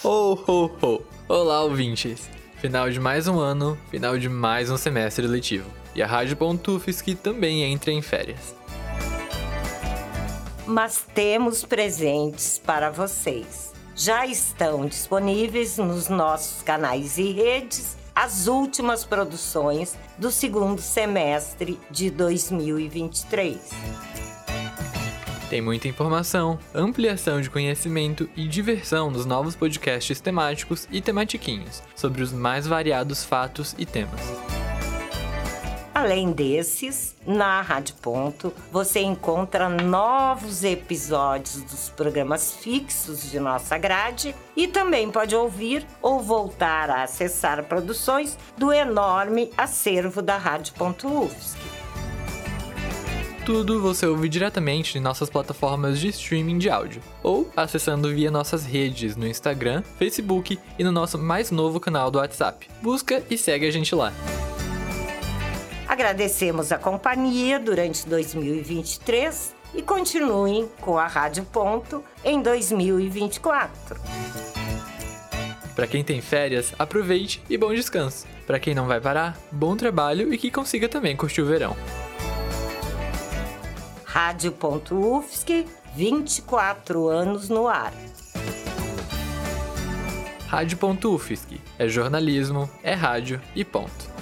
Ho, ho, ho! Olá, ouvintes! Final de mais um ano, final de mais um semestre letivo. E a Rádio.UFSC também entra em férias. Mas temos presentes para vocês. Já estão disponíveis nos nossos canais e redes as últimas produções do segundo semestre de 2023. Tem muita informação, ampliação de conhecimento e diversão nos novos podcasts temáticos e tematiquinhos, sobre os mais variados fatos e temas. Além desses, na Rádio Ponto, você encontra novos episódios dos programas fixos de nossa grade e também pode ouvir ou voltar a acessar produções do enorme acervo da Rádio.UFSC. Tudo você ouve diretamente em nossas plataformas de streaming de áudio, ou acessando via nossas redes no Instagram, Facebook e no nosso mais novo canal do WhatsApp. Busca e segue a gente lá. Agradecemos a companhia durante 2023 e continuem com a Rádio Ponto em 2024. Para quem tem férias, aproveite e bom descanso. Para quem não vai parar, bom trabalho e que consiga também curtir o verão. Rádio.UFSC, 24 anos no ar. Rádio.UFSC, é jornalismo, é rádio e ponto.